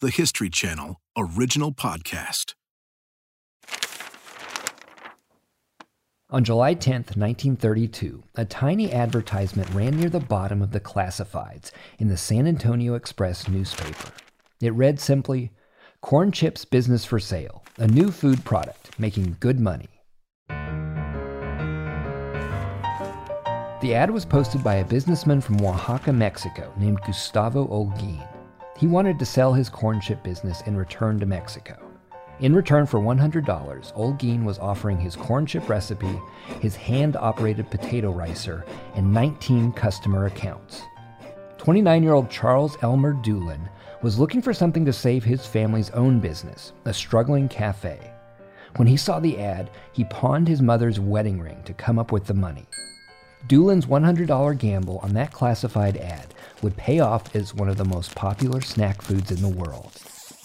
the History Channel original podcast. On July 10th, 1932, a tiny advertisement ran near the bottom of the classifieds in the San Antonio Express newspaper. It read simply, "Corn chips business for sale, a new food product making good money." The ad was posted by a businessman from Oaxaca, Mexico, named Gustavo Holguin. He wanted to sell his corn chip business and return to Mexico. In return for $100, Holguin was offering his corn chip recipe, his hand-operated potato ricer, and 19 customer accounts. 29-year-old Charles Elmer Doolin was looking for something to save his family's own business, a struggling cafe. When he saw the ad, he pawned his mother's wedding ring to come up with the money. Doolin's $100 gamble on that classified ad would pay off as one of the most popular snack foods in the world.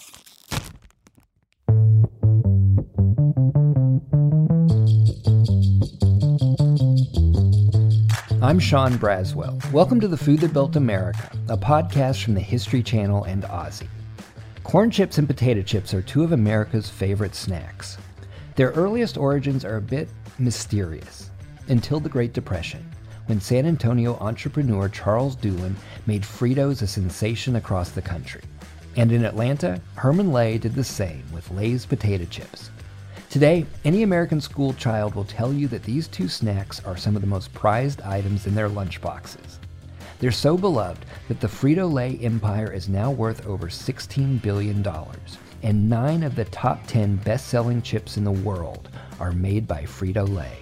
I'm Sean Braswell. Welcome to The Food That Built America, a podcast from the History Channel and Ozzy. Corn chips and potato chips are two of America's favorite snacks. Their earliest origins are a bit mysterious, until the Great Depression, when San Antonio entrepreneur Charles Doolin made Fritos a sensation across the country. And in Atlanta, Herman Lay did the same with Lay's potato chips. Today, any American school child will tell you that these two snacks are some of the most prized items in their lunchboxes. They're so beloved that the Frito-Lay empire is now worth over $16 billion, and 9 of the top 10 best-selling chips in the world are made by Frito-Lay.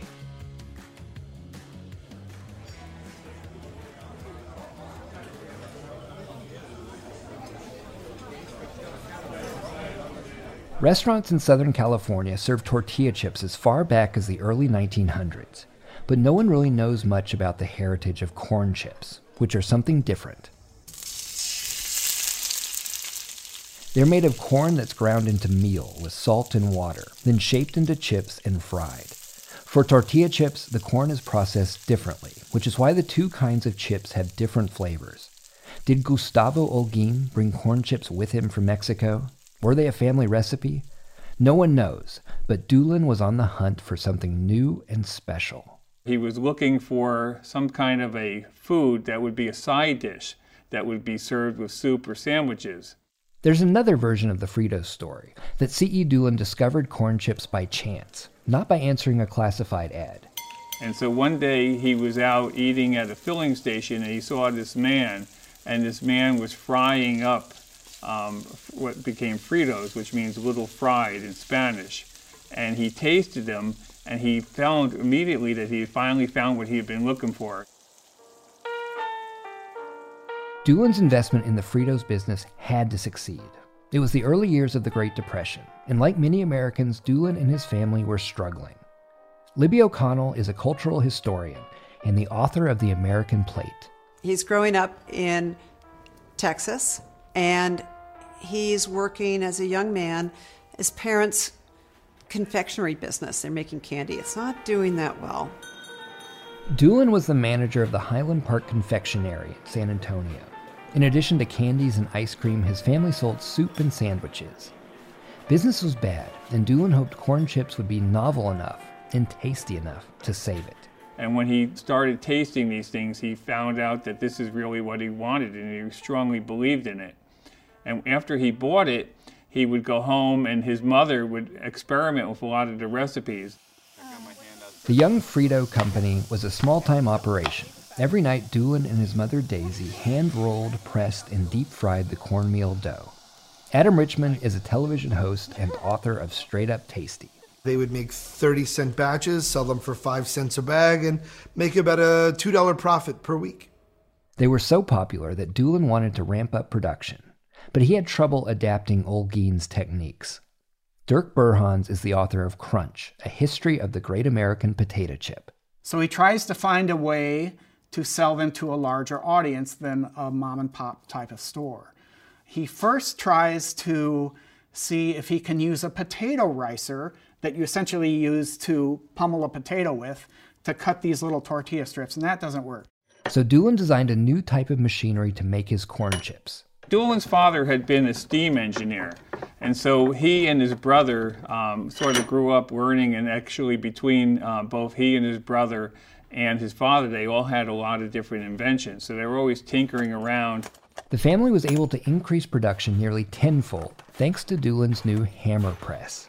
Restaurants in Southern California served tortilla chips as far back as the early 1900s, but no one really knows much about the heritage of corn chips, which are something different. They're made of corn that's ground into meal with salt and water, then shaped into chips and fried. For tortilla chips, the corn is processed differently, which is why the two kinds of chips have different flavors. Did Gustavo Holguin bring corn chips with him from Mexico? Were they a family recipe? No one knows, but Doolin was on the hunt for something new and special. He was looking for some kind of a food that would be a side dish that would be served with soup or sandwiches. There's another version of the Fritos story, that C.E. Doolin discovered corn chips by chance, not by answering a classified ad. And so one day he was out eating at a filling station and he saw this man, and this man was frying up what became Fritos, which means little fried in Spanish. And he tasted them, and he found immediately that he had finally found what he had been looking for. Doolin's investment in the Fritos business had to succeed. It was the early years of the Great Depression, and like many Americans, Doolin and his family were struggling. Libby O'Connell is a cultural historian and the author of The American Plate. He's growing up in Texas, and he's working as a young man. His parents' confectionery business, they're making candy. It's not doing that well. Doolin was the manager of the Highland Park Confectionery in San Antonio. In addition to candies and ice cream, his family sold soup and sandwiches. Business was bad, and Doolin hoped corn chips would be novel enough and tasty enough to save it. And when he started tasting these things, he found out that this is really what he wanted, and he strongly believed in it. And after he bought it, he would go home and his mother would experiment with a lot of the recipes. The Young Frito Company was a small-time operation. Every night, Doolin and his mother Daisy hand-rolled, pressed, and deep-fried the cornmeal dough. Adam Richman is a television host and author of Straight Up Tasty. They would make 30-cent batches, sell them for 5 cents a bag, and make about a $2 profit per week. They were so popular that Doolin wanted to ramp up production, but he had trouble adapting Holguin's techniques. Dirk Burhans is the author of Crunch, A History of the Great American Potato Chip. So he tries to find a way to sell them to a larger audience than a mom and pop type of store. He first tries to see if he can use a potato ricer that you essentially use to pummel a potato with to cut these little tortilla strips, and that doesn't work. So Doolin designed a new type of machinery to make his corn chips. Doolin's father had been a steam engineer, and so he and his brother sort of grew up learning, and actually between both he and his brother and his father, they all had a lot of different inventions, so they were always tinkering around. The family was able to increase production nearly tenfold thanks to Doolin's new hammer press.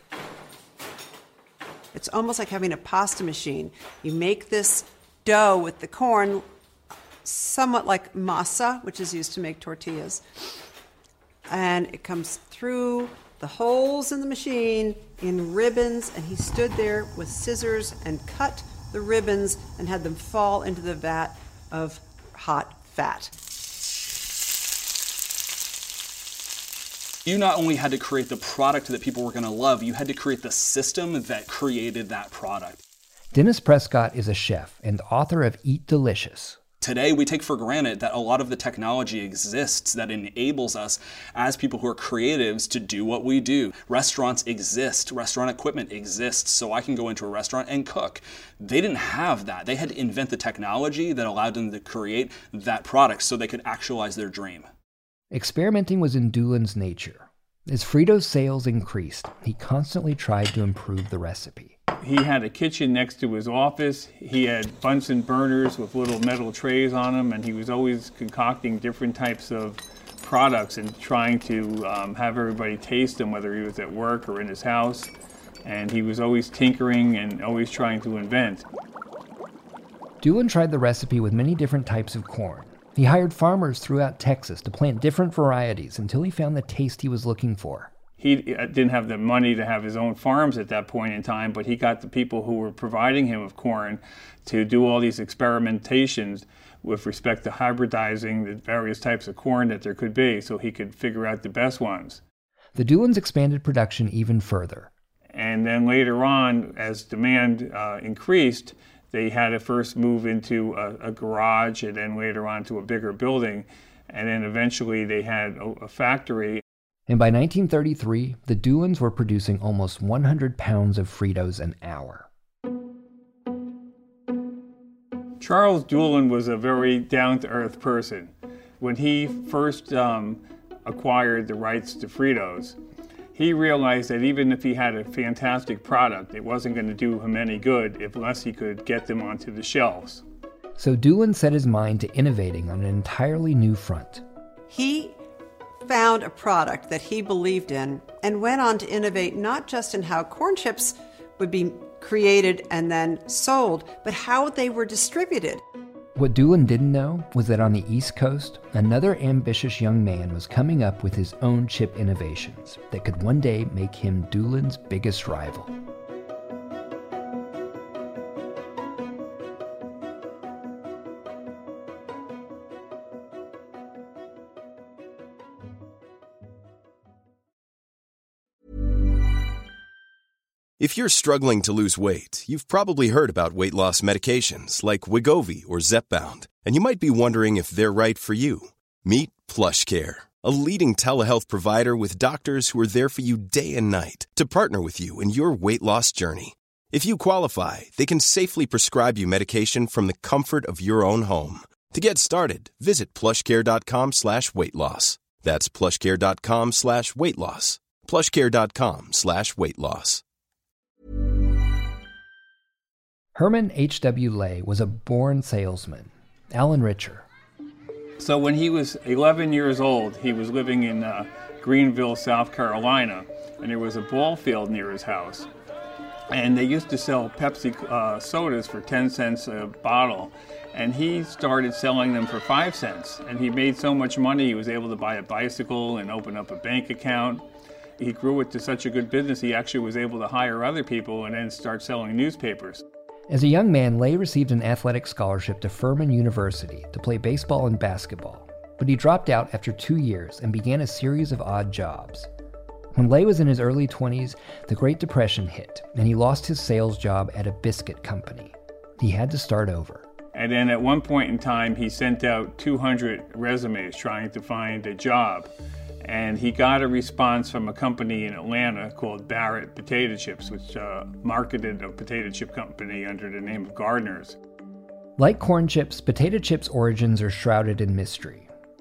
It's almost like having a pasta machine. You make this dough with the corn, somewhat like masa, which is used to make tortillas. And it comes through the holes in the machine in ribbons, and he stood there with scissors and cut the ribbons and had them fall into the vat of hot fat. You not only had to create the product that people were going to love, you had to create the system that created that product. Dennis Prescott is a chef and author of Eat Delicious. Today, we take for granted that a lot of the technology exists that enables us as people who are creatives to do what we do. Restaurants exist, restaurant equipment exists, so I can go into a restaurant and cook. They didn't have that. They had to invent the technology that allowed them to create that product so they could actualize their dream. Experimenting was in Doolin's nature. As Fritos sales increased, he constantly tried to improve the recipe. He had a kitchen next to his office. He had Bunsen burners with little metal trays on them, and he was always concocting different types of products and trying to have everybody taste them, whether he was at work or in his house. And he was always tinkering and always trying to invent. Doolin tried the recipe with many different types of corn. He hired farmers throughout Texas to plant different varieties until he found the taste he was looking for. He didn't have the money to have his own farms at that point in time, but he got the people who were providing him with corn to do all these experimentations with respect to hybridizing the various types of corn that there could be so he could figure out the best ones. The Doolins expanded production even further. And then later on, as demand increased, they had to first move into a garage and then later on to a bigger building. And then eventually they had a factory. And by 1933, the Doolins were producing almost 100 pounds of Fritos an hour. Charles Doolin was a very down-to-earth person. When he first acquired the rights to Fritos, he realized that even if he had a fantastic product, it wasn't going to do him any good unless he could get them onto the shelves. So Doolin set his mind to innovating on an entirely new front. He found a product that he believed in and went on to innovate not just in how corn chips would be created and then sold, but how they were distributed. What Doolin didn't know was that on the East Coast, another ambitious young man was coming up with his own chip innovations that could one day make him Doolin's biggest rival. If you're struggling to lose weight, you've probably heard about weight loss medications like Wegovy or Zepbound, and you might be wondering if they're right for you. Meet PlushCare, a leading telehealth provider with doctors who are there for you day and night to partner with you in your weight loss journey. If you qualify, they can safely prescribe you medication from the comfort of your own home. To get started, visit plushcare.com/weight-loss. That's plushcare.com/weight-loss. plushcare.com/weight-loss. Herman H.W. Lay was a born salesman. Alan Richer. So when he was 11 years old, he was living in Greenville, South Carolina, and there was a ball field near his house. And they used to sell Pepsi sodas for 10 cents a bottle, and he started selling them for 5 cents. And he made so much money, he was able to buy a bicycle and open up a bank account. He grew it to such a good business, he actually was able to hire other people and then start selling newspapers. As a young man, Lay received an athletic scholarship to Furman University to play baseball and basketball, but he dropped out after 2 years and began a series of odd jobs. When Lay was in his early 20s, the Great Depression hit, and he lost his sales job at a biscuit company. He had to start over. And then at one point in time, he sent out 200 resumes trying to find a job. And he got a response from a company in Atlanta called Barrett Potato Chips, which marketed a potato chip company under the name of Gardner's. Like corn chips, potato chips' origins are shrouded in mystery.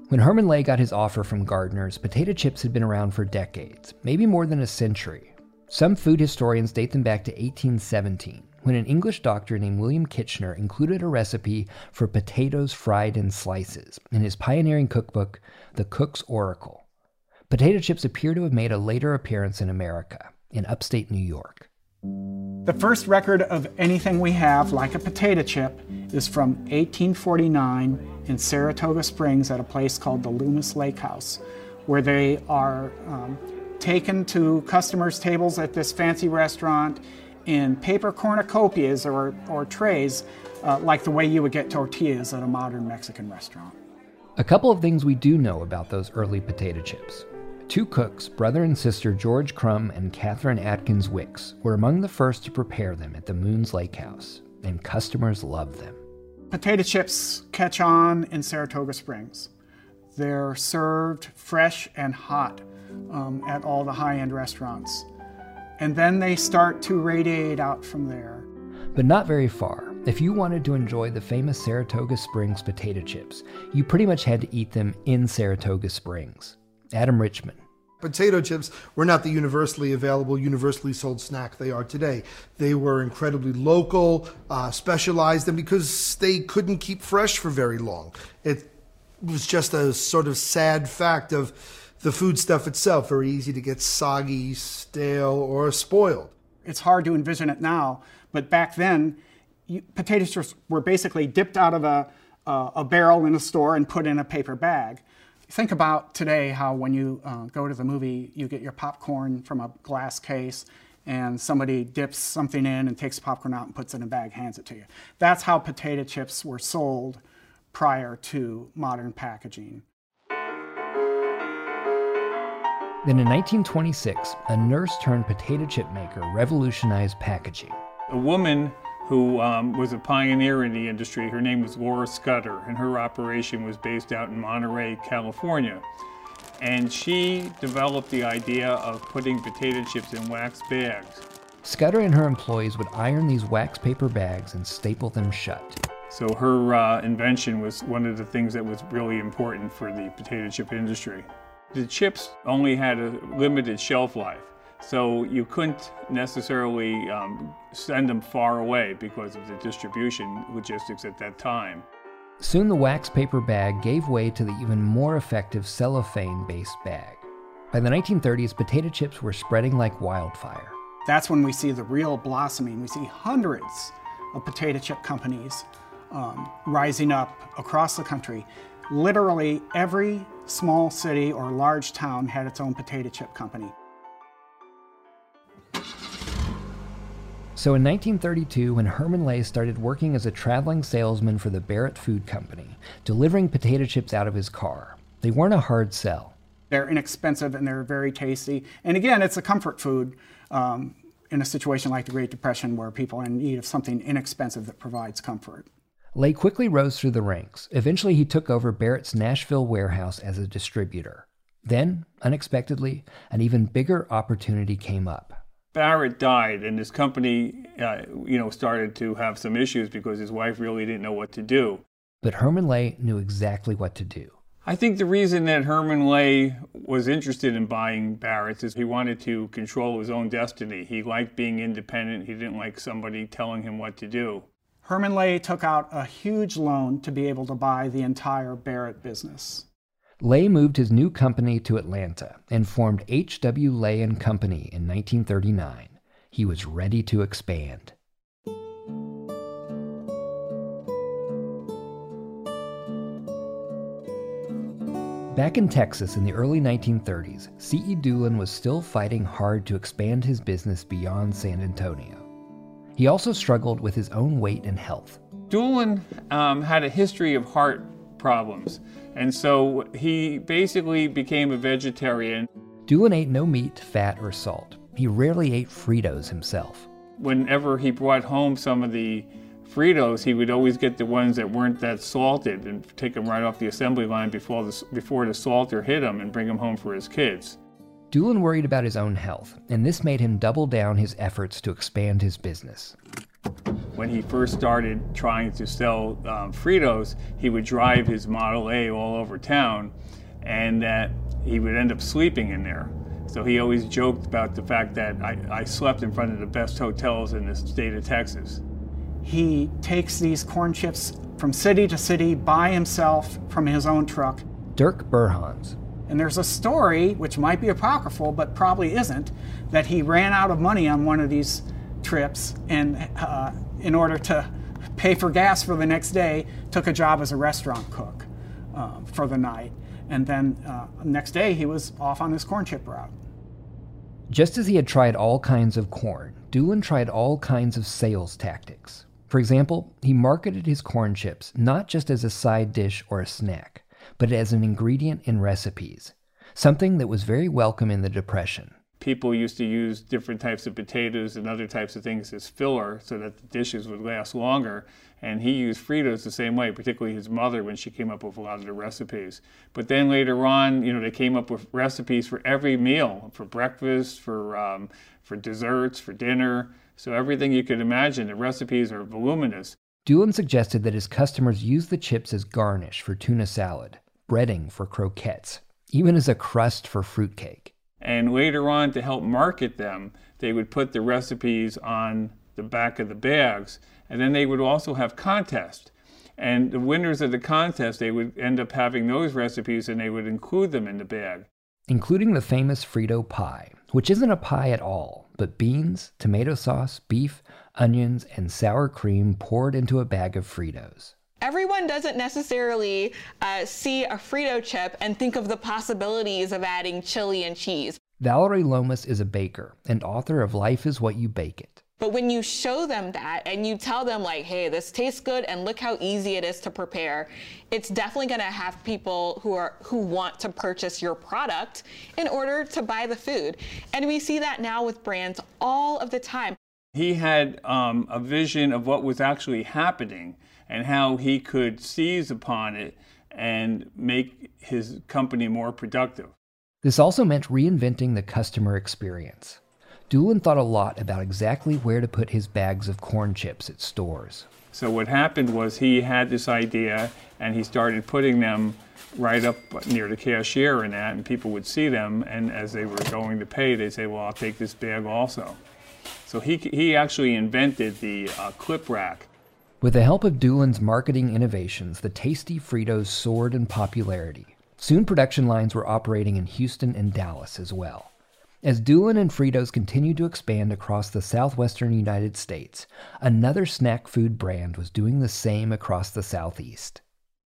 When Herman Lay got his offer from Gardner's, potato chips had been around for decades, maybe more than a century. Some food historians date them back to 1817, when an English doctor named William Kitchener included a recipe for potatoes fried in slices in his pioneering cookbook, The Cook's Oracle. Potato chips appear to have made a later appearance in America, in upstate New York. The first record of anything we have like a potato chip is from 1849 in Saratoga Springs at a place called the Loomis Lake House, where they are taken to customers' tables at this fancy restaurant in paper cornucopias or trays, like the way you would get tortillas at a modern Mexican restaurant. A couple of things we do know about those early potato chips. Two cooks, brother and sister George Crum and Catherine Atkins Wicks, were among the first to prepare them at the Moons Lake House, and customers loved them. Potato chips catch on in Saratoga Springs. They're served fresh and hot at all the high-end restaurants. And then they start to radiate out from there. But not very far. If you wanted to enjoy the famous Saratoga Springs potato chips, you pretty much had to eat them in Saratoga Springs. Adam Richman. Potato chips were not the universally available, universally sold snack they are today. They were incredibly local, specialized, and because they couldn't keep fresh for very long. It was just a sort of sad fact of the foodstuff itself, very easy to get soggy, stale, or spoiled. It's hard to envision it now, but back then, potato chips were basically dipped out of a barrel in a store and put in a paper bag. Think about today how when you go to the movie, you get your popcorn from a glass case and somebody dips something in and takes the popcorn out and puts it in a bag, hands it to you. That's how potato chips were sold prior to modern packaging. Then in 1926, a nurse turned potato chip maker revolutionized packaging. A woman who was a pioneer in the industry, her name was Laura Scudder, and her operation was based out in Monterey, California. And she developed the idea of putting potato chips in wax bags. Scudder and her employees would iron these wax paper bags and staple them shut. So her invention was one of the things that was really important for the potato chip industry. The chips only had a limited shelf life, so you couldn't necessarily send them far away because of the distribution logistics at that time. Soon the wax paper bag gave way to the even more effective cellophane-based bag. By the 1930s, potato chips were spreading like wildfire. That's when we see the real blossoming. We see hundreds of potato chip companies rising up across the country. Literally every small city or large town had its own potato chip company. So in 1932, when Herman Lay started working as a traveling salesman for the Barrett Food Company, delivering potato chips out of his car, they weren't a hard sell. They're inexpensive and they're very tasty. And again, it's a comfort food in a situation like the Great Depression where people are in need of something inexpensive that provides comfort. Lay quickly rose through the ranks. Eventually, he took over Barrett's Nashville warehouse as a distributor. Then, unexpectedly, an even bigger opportunity came up. Barrett died, and his company, started to have some issues because his wife really didn't know what to do. But Herman Lay knew exactly what to do. I think the reason that Herman Lay was interested in buying Barrett's is he wanted to control his own destiny. He liked being independent. He didn't like somebody telling him what to do. Herman Lay took out a huge loan to be able to buy the entire Barrett business. Lay moved his new company to Atlanta and formed H.W. Lay & Company in 1939. He was ready to expand. Back in Texas in the early 1930s, C.E. Doolin was still fighting hard to expand his business beyond San Antonio. He also struggled with his own weight and health. Doolin had a history of heart problems, and so he basically became a vegetarian. Doolin ate no meat, fat, or salt. He rarely ate Fritos himself. Whenever he brought home some of the Fritos, he would always get the ones that weren't that salted and take them right off the assembly line before the salter hit him and bring them home for his kids. Doolin worried about his own health, and this made him double down his efforts to expand his business. when he first started trying to sell Fritos, he would drive his Model A all over town, and that he would end up sleeping in there. So he always joked about the fact that I slept in front of the best hotels in the state of Texas. He takes these corn chips from city to city by himself from his own truck. Dirk Burhans. And there's a story, which might be apocryphal, but probably isn't, that he ran out of money on one of these trips and in order to pay for gas for the next day, took a job as a restaurant cook for the night. And then next day he was off on his corn chip route. Just as he had tried all kinds of corn, Doolin tried all kinds of sales tactics. For example, he marketed his corn chips not just as a side dish or a snack, but as an ingredient in recipes, something that was very welcome in the Depression. People used to use different types of potatoes and other types of things as filler so that the dishes would last longer. And he used Fritos the same way, particularly his mother when she came up with a lot of the recipes. But then later on, they came up with recipes for every meal, for breakfast, for desserts, for dinner. So everything you could imagine, the recipes are voluminous. Doolin suggested that his customers use the chips as garnish for tuna salad, breading for croquettes, even as a crust for fruitcake. And later on, to help market them, they would put the recipes on the back of the bags, and then they would also have contests. And the winners of the contest, they would end up having those recipes and they would include them in the bag. Including the famous Frito pie, which isn't a pie at all, but beans, tomato sauce, beef, onions, and sour cream poured into a bag of Fritos. Everyone doesn't necessarily see a Frito chip and think of the possibilities of adding chili and cheese. Valerie Lomas is a baker and author of Life is What You Bake It. But when you show them that and you tell them like, hey, this tastes good and look how easy it is to prepare, it's definitely going to have people who want to purchase your product in order to buy the food. And we see that now with brands all of the time. He had a vision of what was actually happening and how he could seize upon it and make his company more productive. This also meant reinventing the customer experience. Doolin thought a lot about exactly where to put his bags of corn chips at stores. So what happened was he had this idea and he started putting them right up near the cashier and that, and people would see them, and as they were going to pay, they'd say, well, I'll take this bag also. So he actually invented the clip rack. With the help of Doolin's marketing innovations, the tasty Fritos soared in popularity. Soon production lines were operating in Houston and Dallas as well. As Doolin and Fritos continued to expand across the southwestern United States, another snack food brand was doing the same across the southeast.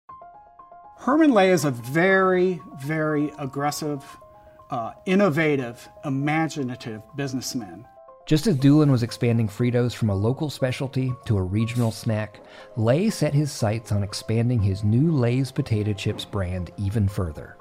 Herman Lay is a very, very aggressive, innovative, imaginative businessman. Just as Doolin was expanding Fritos from a local specialty to a regional snack, Lay set his sights on expanding his new Lay's potato chips brand even further.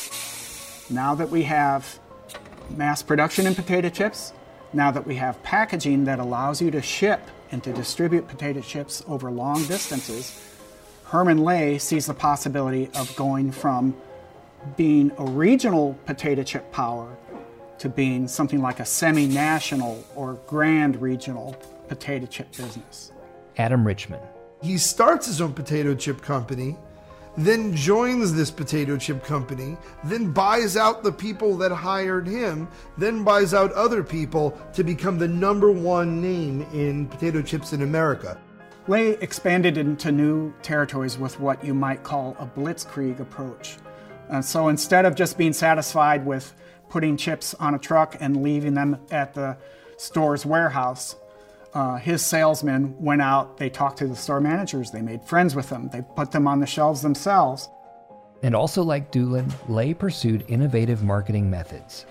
Now that we have mass production in potato chips, now that we have packaging that allows you to ship and to distribute potato chips over long distances, Herman Lay sees the possibility of going from being a regional potato chip power to being something like a semi-national or grand regional potato chip business. Adam Richman. He starts his own potato chip company, then joins this potato chip company, then buys out the people that hired him, then buys out other people to become the #1 name in potato chips in America. Lay expanded into new territories with what you might call a blitzkrieg approach. So instead of just being satisfied with putting chips on a truck and leaving them at the store's warehouse, his salesmen went out, they talked to the store managers, they made friends with them, they put them on the shelves themselves. And also like Doolin, Lay pursued innovative marketing methods.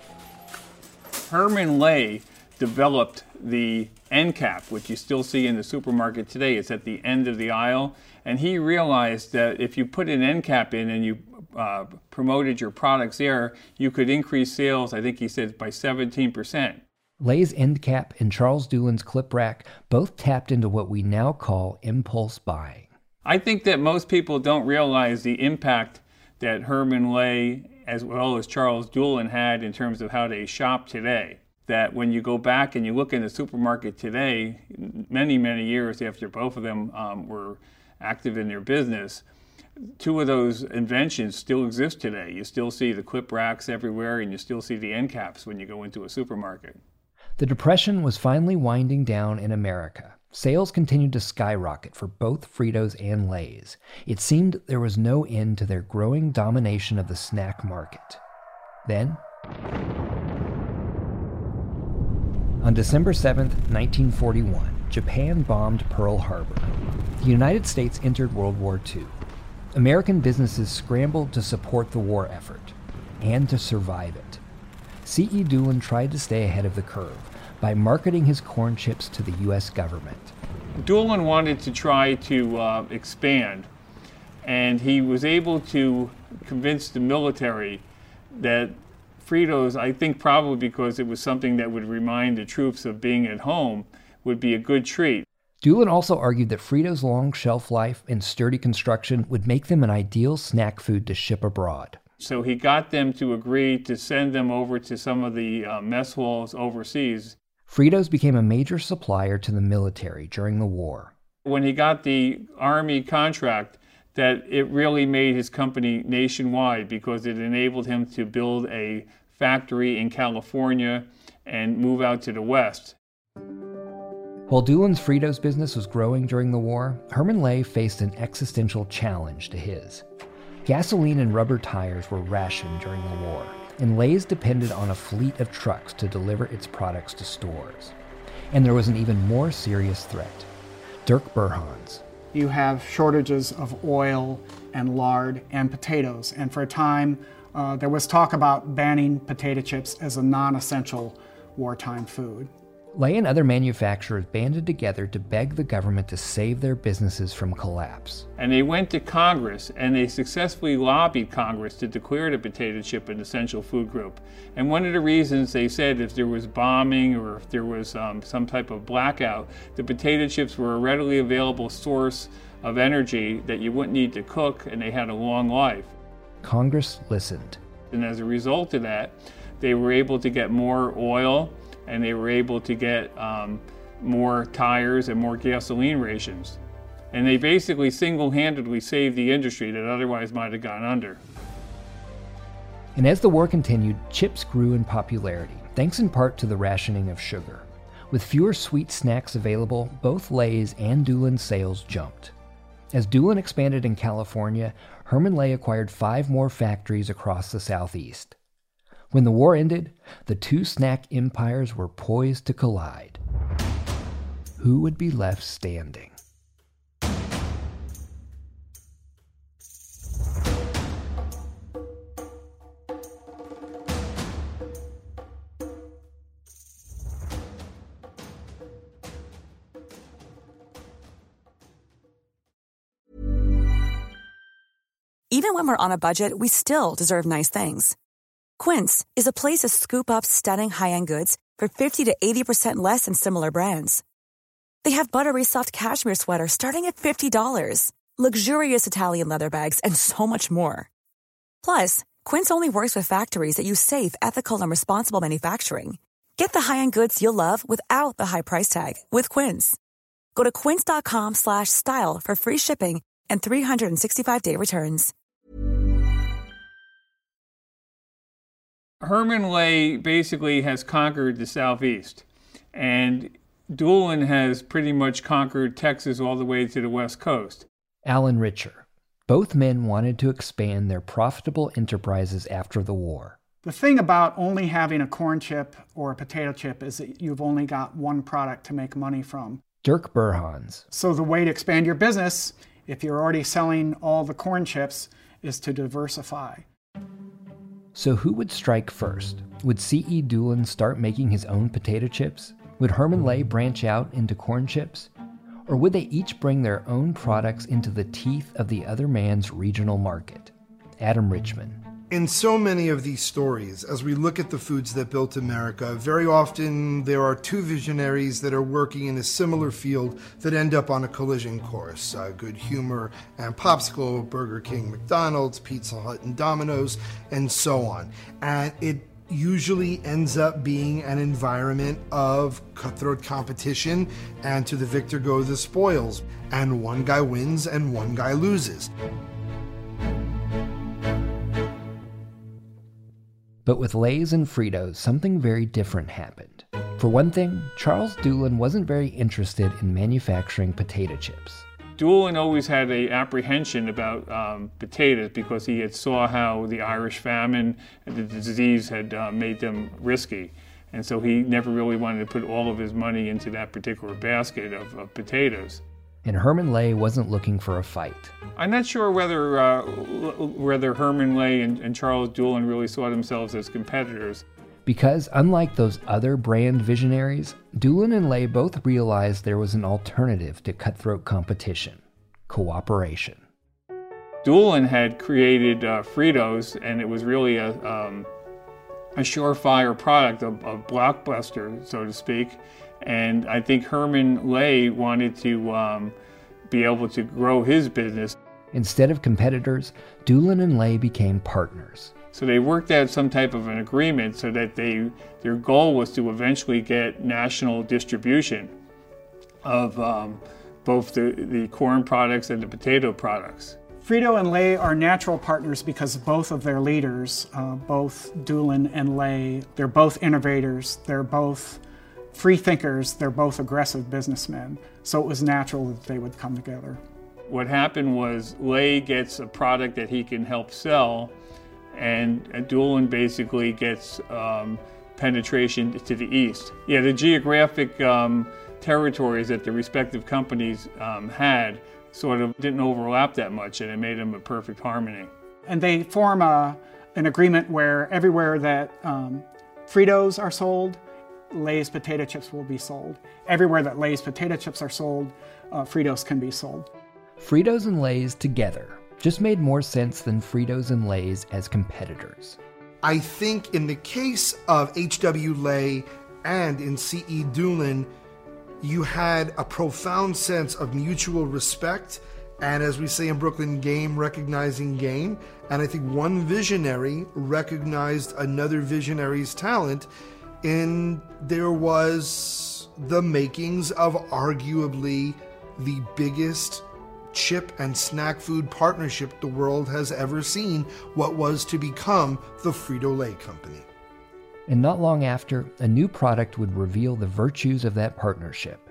Herman Lay developed the end cap, which you still see in the supermarket today. It's at the end of the aisle. And he realized that if you put an end cap in and you promoted your products there, you could increase sales, I think he said, by 17%. Lay's end cap and Charles Doolin's clip rack both tapped into what we now call impulse buying. I think that most people don't realize the impact that Herman Lay, as well as Charles Doolin, had in terms of how they shop today. that when you go back and you look in the supermarket today, many, many years after both of them were active in their business, two of those inventions still exist today. You still see the clip racks everywhere, and you still see the end caps when you go into a supermarket. The Depression was finally winding down in America. Sales continued to skyrocket for both Fritos and Lay's. It seemed there was no end to their growing domination of the snack market. Then, on December 7, 1941, Japan bombed Pearl Harbor. The United States entered World War II. American businesses scrambled to support the war effort and to survive it. C.E. Doolan tried to stay ahead of the curve by marketing his corn chips to the U.S. government. Doolan wanted to try to expand, and he was able to convince the military that Fritos, I think probably because it was something that would remind the troops of being at home, would be a good treat. Doolan also argued that Fritos' long shelf life and sturdy construction would make them an ideal snack food to ship abroad. So he got them to agree to send them over to some of the mess halls overseas. Fritos became a major supplier to the military during the war. When he got the Army contract, that it really made his company nationwide because it enabled him to build a factory in California and move out to the West. While Doolan's Fritos business was growing during the war, Herman Lay faced an existential challenge to his. Gasoline and rubber tires were rationed during the war, and Lay's depended on a fleet of trucks to deliver its products to stores. And there was an even more serious threat: Dirk Burhans. You have shortages of oil and lard and potatoes, and for a time there was talk about banning potato chips as a non-essential wartime food. Lay and other manufacturers banded together to beg the government to save their businesses from collapse. And they went to Congress, and they successfully lobbied Congress to declare the potato chip an essential food group. And one of the reasons they said if there was bombing or if there was some type of blackout, the potato chips were a readily available source of energy that you wouldn't need to cook, and they had a long life. Congress listened. And as a result of that, they were able to get more oil, and they were able to get more tires and more gasoline rations. And they basically single-handedly saved the industry that otherwise might have gone under. And as the war continued, chips grew in popularity, thanks in part to the rationing of sugar. With fewer sweet snacks available, both Lay's and Doolan's sales jumped. As Doolan expanded in California, Herman Lay acquired 5 more factories across the Southeast. When the war ended, the two snack empires were poised to collide. Who would be left standing? Even when we're on a budget, we still deserve nice things. Quince is a place to scoop up stunning high-end goods for 50 to 80% less than similar brands. They have buttery soft cashmere sweaters starting at $50, luxurious Italian leather bags, and so much more. Plus, Quince only works with factories that use safe, ethical, and responsible manufacturing. Get the high-end goods you'll love without the high price tag with Quince. Go to quince.com/style for free shipping and 365-day returns. Herman Lay basically has conquered the Southeast, and Doolan has pretty much conquered Texas all the way to the West Coast. Alan Richer. Both men wanted to expand their profitable enterprises after the war. The thing about only having a corn chip or a potato chip is that you've only got one product to make money from. Dirk Burhans. So the way to expand your business, if you're already selling all the corn chips, is to diversify. So who would strike first? Would C.E. Doolan start making his own potato chips? Would Herman Lay branch out into corn chips? Or would they each bring their own products into the teeth of the other man's regional market? Adam Richman. In so many of these stories, as we look at the foods that built America, very often there are two visionaries that are working in a similar field that end up on a collision course. Good Humor and Popsicle, Burger King, McDonald's, Pizza Hut and Domino's, and so on. And it usually ends up being an environment of cutthroat competition, and to the victor go the spoils, and one guy wins and one guy loses. But with Lay's and Fritos, something very different happened. For one thing, Charles Dulin wasn't very interested in manufacturing potato chips. Dulin always had an apprehension about potatoes because he had saw how the Irish famine and the disease had made them risky. And so he never really wanted to put all of his money into that particular basket of potatoes. And Herman Lay wasn't looking for a fight. I'm not sure whether Herman Lay and Charles Dulin really saw themselves as competitors. Because unlike those other brand visionaries, Dulin and Lay both realized there was an alternative to cutthroat competition: cooperation. Dulin had created Fritos, and it was really a surefire product, a blockbuster, so to speak. And I think Herman Lay wanted to be able to grow his business. Instead of competitors, Dulin and Lay became partners. So they worked out some type of an agreement so that their goal was to eventually get national distribution of both the corn products and the potato products. Frito and Lay are natural partners because both of their leaders, both Dulin and Lay, they're both innovators, they're both free thinkers, they're both aggressive businessmen. So it was natural that they would come together. What happened was Lay gets a product that he can help sell, and Dulin basically gets penetration to the east. Yeah, the geographic territories that the respective companies had sort of didn't overlap that much, and it made them a perfect harmony. And they form an agreement where everywhere that Fritos are sold, Lay's potato chips will be sold. Everywhere that Lay's potato chips are sold, Fritos can be sold. Fritos and Lay's together just made more sense than Fritos and Lay's as competitors. I think in the case of H.W. Lay and in C.E. Dulin, you had a profound sense of mutual respect, and as we say in Brooklyn, game recognizing game. And I think one visionary recognized another visionary's talent, and there was the makings of arguably the biggest chip and snack food partnership the world has ever seen, what was to become the Frito-Lay Company. And not long after, a new product would reveal the virtues of that partnership.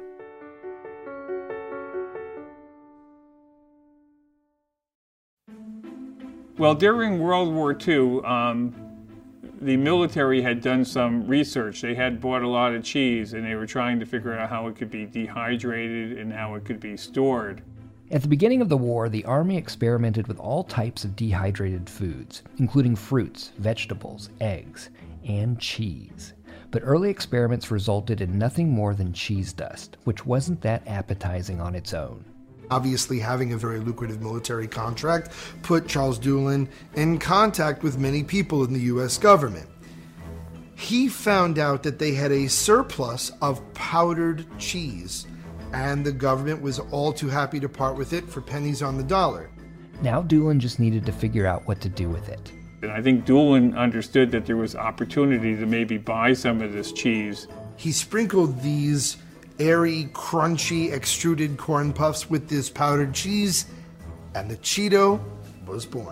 Well, during World War II, the military had done some research. They had bought a lot of cheese, and they were trying to figure out how it could be dehydrated and how it could be stored. At the beginning of the war, the Army experimented with all types of dehydrated foods, including fruits, vegetables, eggs, and cheese. But early experiments resulted in nothing more than cheese dust, which wasn't that appetizing on its own. Obviously, having a very lucrative military contract put Charles Dulin in contact with many people in the U.S. government. He found out that they had a surplus of powdered cheese, and the government was all too happy to part with it for pennies on the dollar. Now Dulin just needed to figure out what to do with it. And I think Dulin understood that there was opportunity to maybe buy some of this cheese. He sprinkled these airy, crunchy, extruded corn puffs with this powdered cheese, and the Cheeto was born.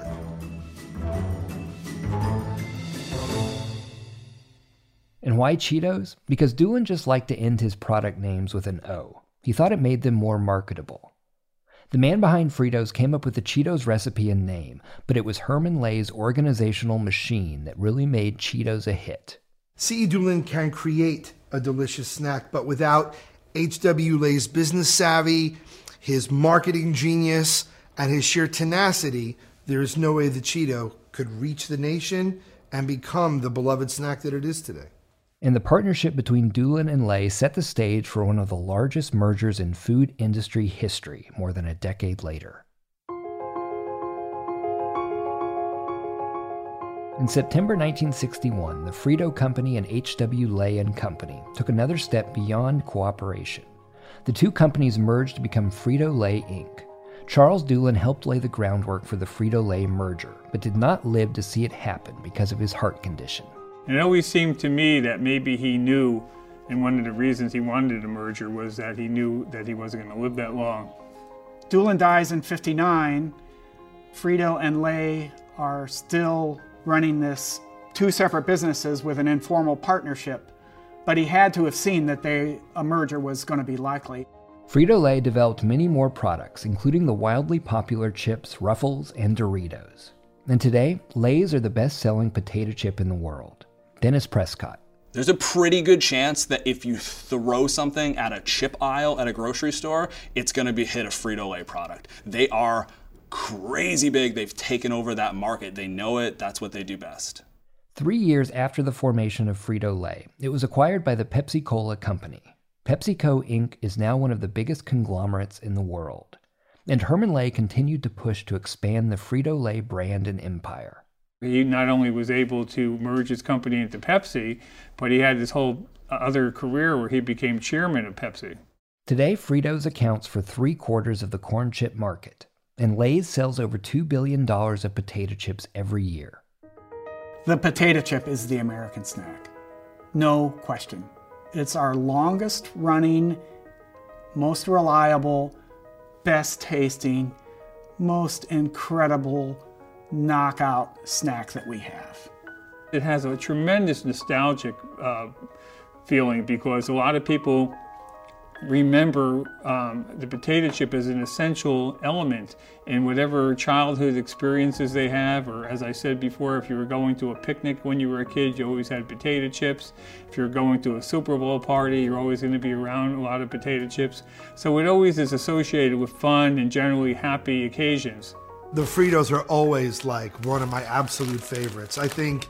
And why Cheetos? Because Dulin just liked to end his product names with an O. He thought it made them more marketable. The man behind Fritos came up with the Cheetos recipe and name, but it was Herman Lay's organizational machine that really made Cheetos a hit. C.E. Dulin can create a delicious snack, but without H.W. Lay's business savvy, his marketing genius, and his sheer tenacity, there is no way the Cheeto could reach the nation and become the beloved snack that it is today. And the partnership between Dulin and Lay set the stage for one of the largest mergers in food industry history more than a decade later. In September 1961, the Frito Company and H.W. Lay and Company took another step beyond cooperation. The two companies merged to become Frito-Lay Inc. Charles Dulin helped lay the groundwork for the Frito-Lay merger, but did not live to see it happen because of his heart condition. And it always seemed to me that maybe he knew, and one of the reasons he wanted a merger was that he knew that he wasn't going to live that long. Doolin dies in '59. Frito and Lay are still running this two separate businesses with an informal partnership, but he had to have seen that a merger was going to be likely. Frito-Lay developed many more products, including the wildly popular chips Ruffles and Doritos. And today, Lay's are the best-selling potato chip in the world. Dennis Prescott. There's a pretty good chance that if you throw something at a chip aisle at a grocery store, it's going to hit a Frito-Lay product. They are crazy big. They've taken over that market. They know it. That's what they do best. 3 years after the formation of Frito-Lay, it was acquired by the Pepsi-Cola Company. PepsiCo Inc. is now one of the biggest conglomerates in the world. And Herman Lay continued to push to expand the Frito-Lay brand and empire. He not only was able to merge his company into Pepsi, but he had this whole other career where he became chairman of Pepsi. Today, Fritos accounts for 3/4 of the corn chip market, and Lay's sells over $2 billion of potato chips every year. The potato chip is the American snack. No question. It's our longest running, most reliable, best tasting, most incredible knockout snack that we have. It has a tremendous nostalgic feeling because a lot of people remember the potato chip as an essential element in whatever childhood experiences they have, or as I said before, if you were going to a picnic when you were a kid, you always had potato chips. If you're going to a Super Bowl party, you're always going to be around a lot of potato chips. So it always is associated with fun and generally happy occasions. The Fritos are always like one of my absolute favorites. I think,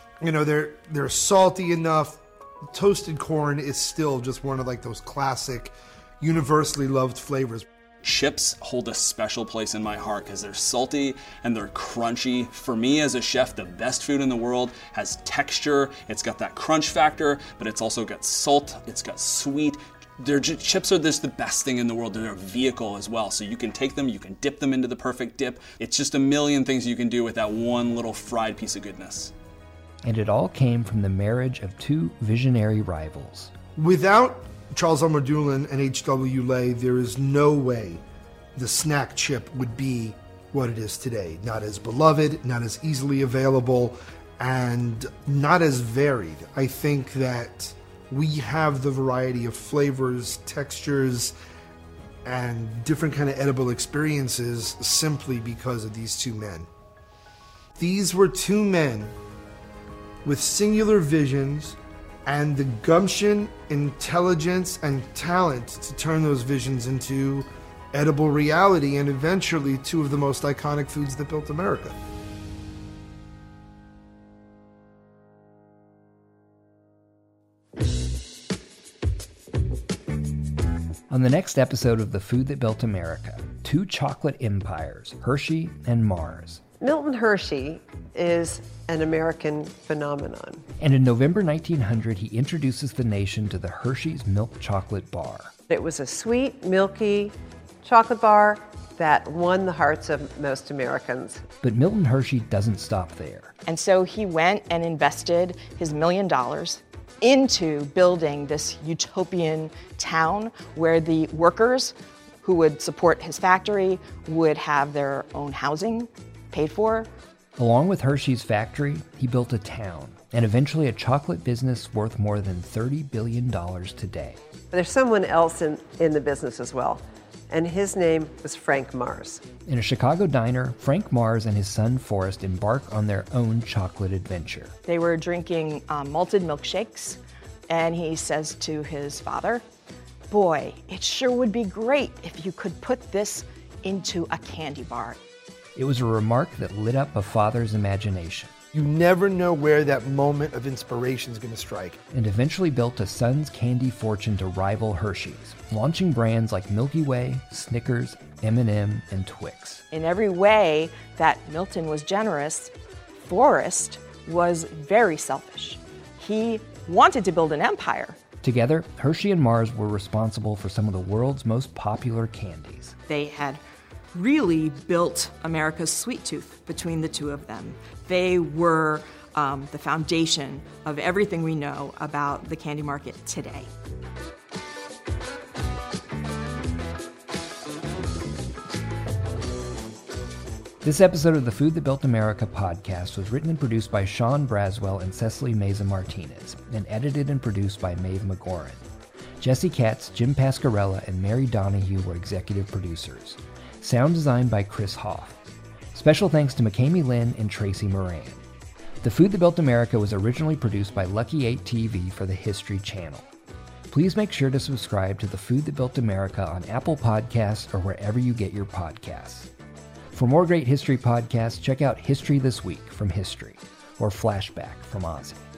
they're salty enough. Toasted corn is still just one of like those classic, universally loved flavors. Chips hold a special place in my heart because they're salty and they're crunchy. For me as a chef, the best food in the world has texture. It's got that crunch factor, but it's also got salt. It's got sweet. Chips are just the best thing in the world. They're a vehicle as well. So you can take them, you can dip them into the perfect dip. It's just a million things you can do with that one little fried piece of goodness. And it all came from the marriage of two visionary rivals. Without Charles Elmer Doolin and H.W. Lay, there is no way the snack chip would be what it is today. Not as beloved, not as easily available, and not as varied. I think that we have the variety of flavors, textures, and different kind of edible experiences simply because of these two men. These were two men with singular visions and the gumption, intelligence, and talent to turn those visions into edible reality and eventually two of the most iconic foods that built America. On the next episode of The Food That Built America, two chocolate empires, Hershey and Mars. Milton Hershey is an American phenomenon. And in November 1900, he introduces the nation to the Hershey's Milk Chocolate Bar. It was a sweet, milky chocolate bar that won the hearts of most Americans. But Milton Hershey doesn't stop there. And so he went and invested his $1 million into building this utopian town where the workers who would support his factory would have their own housing paid for. Along with Hershey's factory, he built a town and eventually a chocolate business worth more than $30 billion today. There's someone else in the business as well, and his name was Frank Mars. In a Chicago diner, Frank Mars and his son Forrest embark on their own chocolate adventure. They were drinking malted milkshakes, and he says to his father, "Boy, it sure would be great if you could put this into a candy bar." It was a remark that lit up a father's imagination. You never know where that moment of inspiration is going to strike. And eventually built a son's candy fortune to rival Hershey's, launching brands like Milky Way, Snickers, M&M, and Twix. In every way that Milton was generous, Forrest was very selfish. He wanted to build an empire. Together, Hershey and Mars were responsible for some of the world's most popular candies. They had really built America's sweet tooth between the two of them. They were the foundation of everything we know about the candy market today. This episode of the Food That Built America podcast was written and produced by Sean Braswell and Cecily Meza Martinez, and edited and produced by Maeve McGoran. Jesse Katz, Jim Pascarella, and Mary Donahue were executive producers. Sound design by Chris Hoff. Special thanks to McKamey Lynn and Tracy Moran. The Food That Built America was originally produced by Lucky 8 TV for the History Channel. Please make sure to subscribe to The Food That Built America on Apple Podcasts or wherever you get your podcasts. For more great history podcasts, check out History This Week from History or Flashback from Ozzy.